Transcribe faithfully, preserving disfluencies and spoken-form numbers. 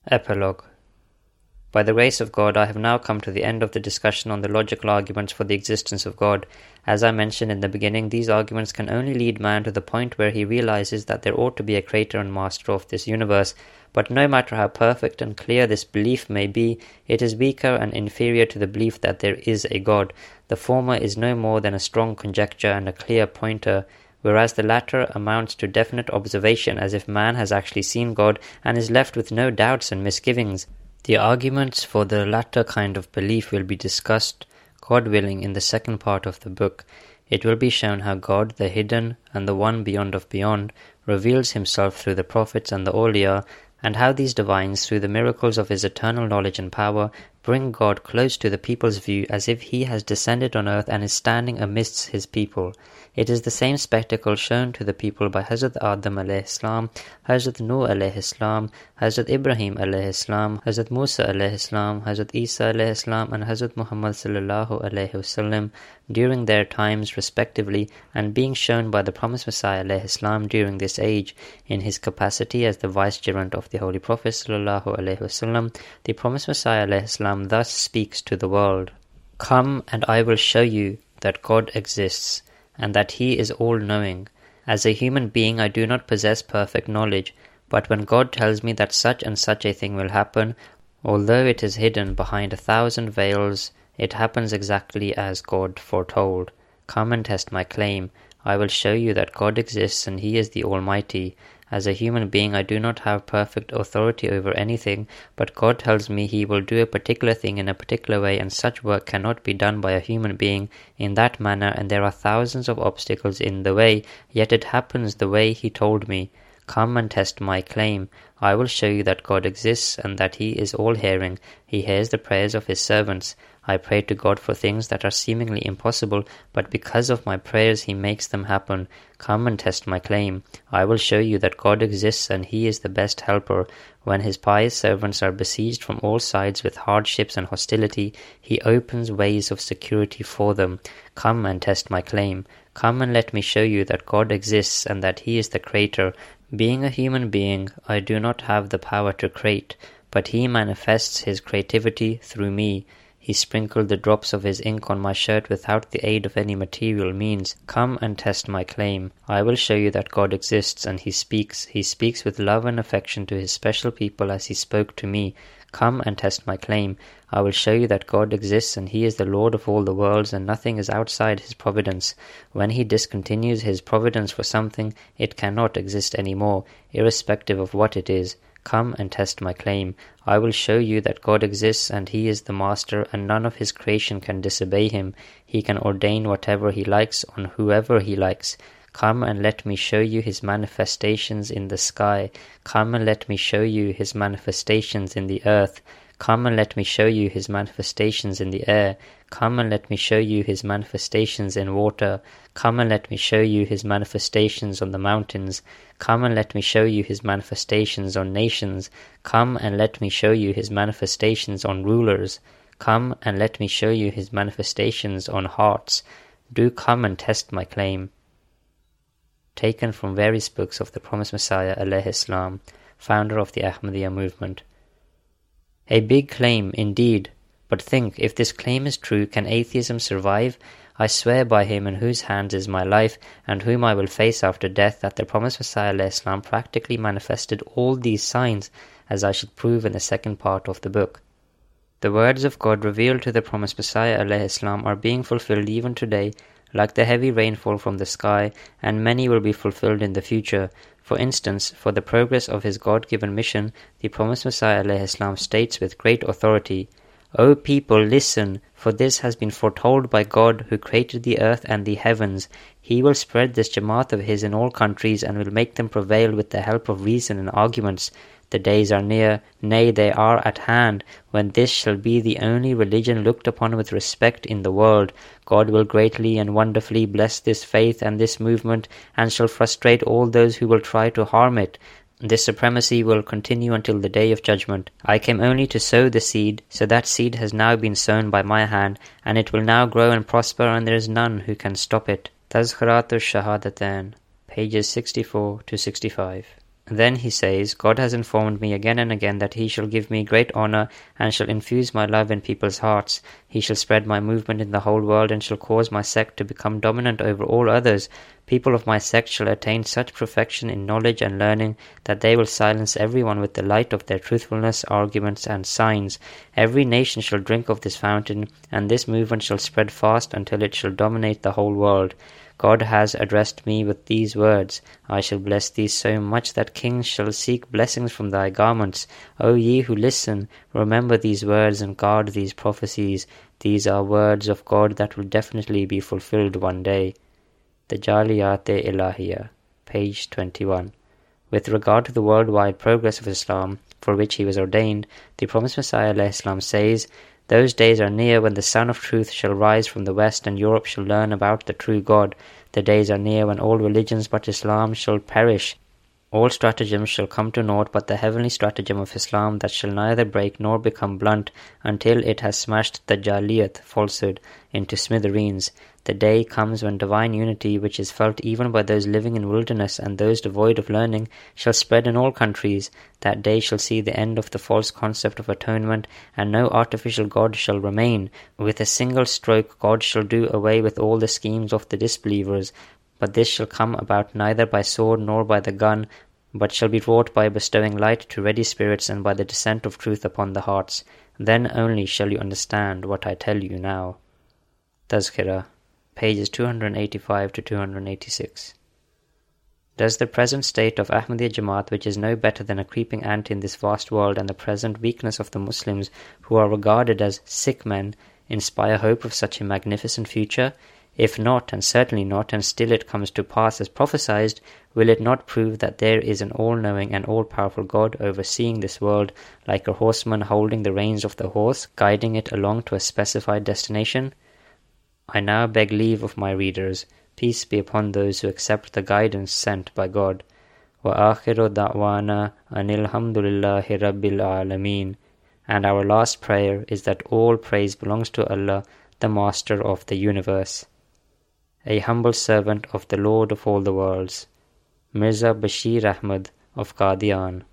Epilogue. By the grace of God, I have now come to the end of the discussion on the logical arguments for the existence of God. As I mentioned in the beginning, these arguments can only lead man to the point where he realizes that there ought to be a creator and master of this universe. But no matter how perfect and clear this belief may be, it is weaker and inferior to the belief that there is a God. The former is no more than a strong conjecture and a clear pointer, whereas the latter amounts to definite observation, as if man has actually seen God and is left with no doubts and misgivings. The arguments for the latter kind of belief will be discussed, God willing, in the second part of the book. It will be shown how God, the hidden and the one beyond of beyond, reveals himself through the prophets and the awliya, and how these divines, through the miracles of his eternal knowledge and power, bring God close to the people's view, as if he has descended on earth and is standing amidst his people. It is the same spectacle shown to the people by Hazrat Adam alayhi salam, Hazrat Nuh alayhi salam, Hazrat Ibrahim alayhi salam, Hazrat Musa alayhi salam, Hazrat Isa alayhi salam, and Hazrat Muhammad sallallahu alayhi wasallam during their times respectively, and being shown by the promised Messiah alayhi salam during this age. In his capacity as the vicegerent of the Holy Prophet sallallahu alayhi wasallam, the promised Messiah alayhi salam thus speaks to the world: "Come, and I will show you that God exists, and that he is all-knowing. As a human being I do not possess perfect knowledge, but when God tells me that such and such a thing will happen, although it is hidden behind a thousand veils, it happens exactly as God foretold. Come and test my claim. I will show you that God exists and he is the Almighty. As a human being I do not have perfect authority over anything, but God tells me he will do a particular thing in a particular way, and such work cannot be done by a human being in that manner, and there are thousands of obstacles in the way, yet it happens the way he told me. Come and test my claim. I will show you that God exists and that he is all-hearing. He hears the prayers of his servants. I pray to God for things that are seemingly impossible, but because of my prayers he makes them happen. Come and test my claim. I will show you that God exists and he is the best helper. When his pious servants are besieged from all sides with hardships and hostility, he opens ways of security for them. Come and test my claim. Come and let me show you that God exists and that he is the creator. Being a human being, I do not have the power to create, but he manifests his creativity through me. He sprinkled the drops of his ink on my shirt without the aid of any material means. Come and test my claim. I will show you that God exists and he speaks. He speaks with love and affection to his special people as he spoke to me. Come and test my claim. I will show you that God exists and he is the Lord of all the worlds, and nothing is outside his providence. When he discontinues his providence for something, it cannot exist any more, irrespective of what it is. Come and test my claim. I will show you that God exists and he is the master, and none of his creation can disobey him. He can ordain whatever he likes on whoever he likes. Come and let me show you his manifestations in the sky. Come and let me show you his manifestations in the earth. Come and let me show you his manifestations in the air. Come and let me show you his manifestations in water. Come and let me show you his manifestations on the mountains. Come and let me show you his manifestations on nations. Come and let me show you his manifestations on rulers. Come and let me show you his manifestations on hearts. Do come and test my claim." Taken from various books of the promised Messiah alayhi salam, founder of the Ahmadiyya movement. A big claim indeed, but think, if this claim is true, can atheism survive? I swear by him in whose hands is my life, and whom I will face after death, that the promised Messiah alayhi salam practically manifested all these signs, as I shall prove in the second part of the book. The words of God revealed to the promised Messiah alayhi salam are being fulfilled even today, like the heavy rainfall from the sky, and many will be fulfilled in the future. For instance, for the progress of his God-given mission, the promised Messiah alayhi salam states with great authority, "O people, listen, for this has been foretold by God who created the earth and the heavens. He will spread this Jamaat of his in all countries and will make them prevail with the help of reason and arguments. The days are near, nay, they are at hand, when this shall be the only religion looked upon with respect in the world. God will greatly and wonderfully bless this faith and this movement, and shall frustrate all those who will try to harm it. This supremacy will continue until the day of judgment. I came only to sow the seed, so that seed has now been sown by my hand, and it will now grow and prosper, and there is none who can stop it." Tazkiratul Shahadatain, pages sixty-four to sixty-five. Then he says, God has informed me again and again that he shall give me great honor and shall infuse my love in people's hearts. He shall spread my movement in the whole world and shall cause my sect to become dominant over all others. People of my sect shall attain such perfection in knowledge and learning that they will silence everyone with the light of their truthfulness, arguments, and signs. Every nation shall drink of this fountain, and this movement shall spread fast until it shall dominate the whole world. God has addressed me with these words, I shall bless thee so much that kings shall seek blessings from thy garments. O ye who listen, remember these words and guard these prophecies. These are words of God that will definitely be fulfilled one day. Tajalliyat-e Ilahiyya, page twenty-one. With regard to the worldwide progress of Islam, for which he was ordained, the promised Messiah ﷺ says, those days are near when the Sun of Truth shall rise from the west and Europe shall learn about the true God. The days are near when all religions but Islam shall perish. All stratagems shall come to naught but the heavenly stratagem of Islam that shall neither break nor become blunt until it has smashed the Jaliyat, falsehood, into smithereens. The day comes when divine unity, which is felt even by those living in wilderness and those devoid of learning, shall spread in all countries. That day shall see the end of the false concept of atonement, and no artificial God shall remain. With a single stroke God shall do away with all the schemes of the disbelievers. But this shall come about neither by sword nor by the gun, but shall be wrought by bestowing light to ready spirits and by the descent of truth upon the hearts. Then only shall you understand what I tell you now. Tazkirah, pages two hundred eighty-five to two hundred eighty-six. Does the present state of Ahmadiyya Jamaat, which is no better than a creeping ant in this vast world, and the present weakness of the Muslims, who are regarded as sick men, inspire hope of such a magnificent future? If not, and certainly not, and still it comes to pass as prophesied, will it not prove that there is an all-knowing and all-powerful God overseeing this world, like a horseman holding the reins of the horse, guiding it along to a specified destination? I now beg leave of my readers, peace be upon those who accept the guidance sent by God. Wa akhiru da'wana anil hamdulillahi rabbil alameen. And our last prayer is that all praise belongs to Allah, the Master of the universe. A humble servant of the Lord of all the worlds, Mirza Bashir Ahmad of Qadian.